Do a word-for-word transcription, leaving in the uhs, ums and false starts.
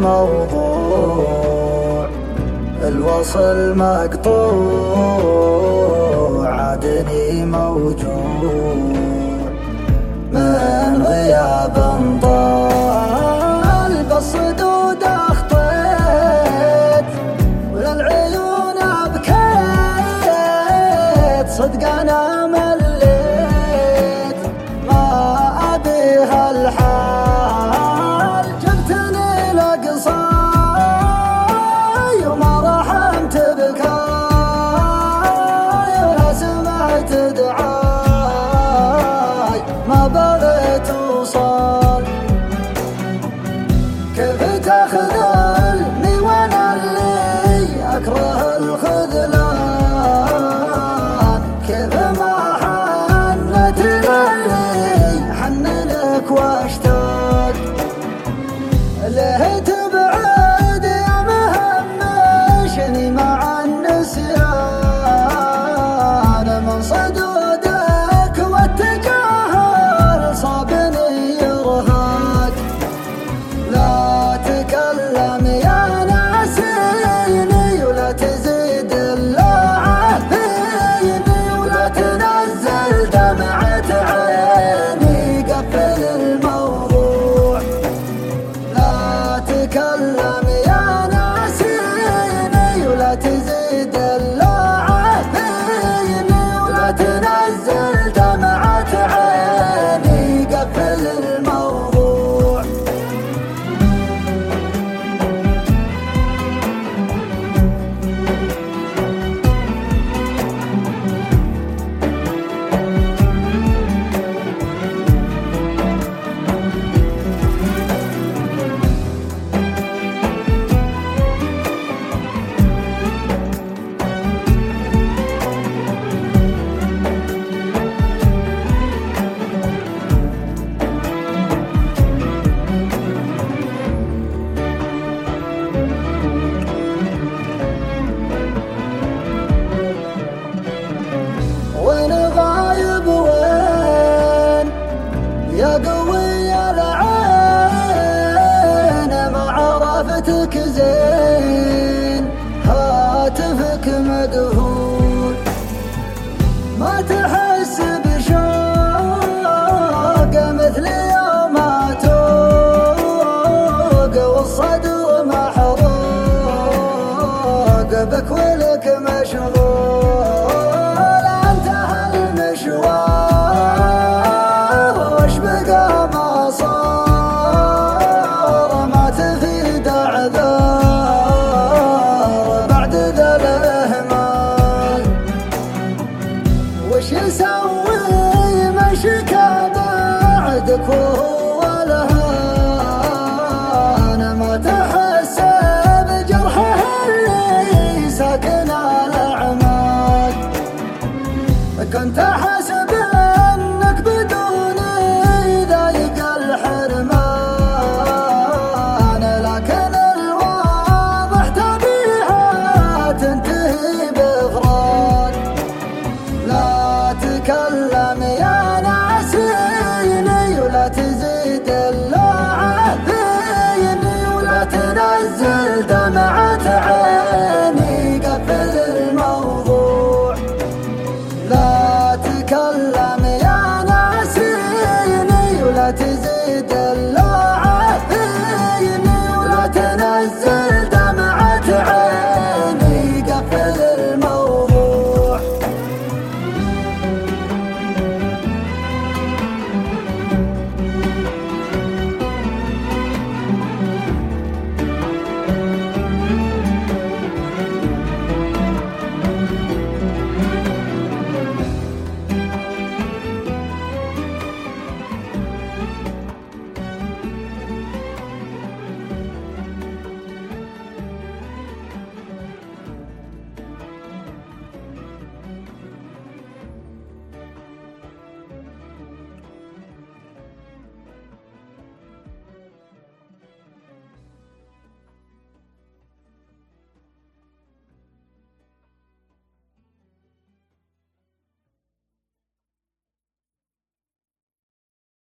الموضوع، الوصل مقطوع عادني موجوع من غياب طال، بالصدود اخطيت وللعيون ابكيت، صدق انا مليت ما ابيها الحال، جبتني لقصاي وما رحمت بكاي، ولا سمعت دعاي ما بغيت وصال، كيف تخذلني وانا اللي اكره الخذلان، كيف ما حنت لي حن لك واشتاق، ليه تبعد يا مهمشني مع النسيان، من صدودك والتجاهل صابني يرهق، لا تكلم يا ناسيني ولا تزيد اللعب فيني، ولا تنزل دمعة عيني قفل الموضوع، لا تكلم يا ناسيني ولا تزيد اللعب فيني، ولا تنزل دمعة عيني قفل الموضوع. وين غايب وين يا قوي العين، ما عرفتك زين هاتفك مقفول، ما تحس بشوق مثل يوم اتوق، والصدر محروق بك ولك مشغول، وش بقى ما صار، ما تفيد اعذار بعد ذا الاهمال، وش يسوي من شكا بعدك وهو لهان، ما تحس بجرحه اللي ساكن الاعمال، كنت احسب انك بدوني ضايق الحرمان، لكن الواضح تبيها تنتهي بفراق، لا تكلم يا ناسيني ولا تزيد اللعب فيني، ولا تنزل دمعة عيني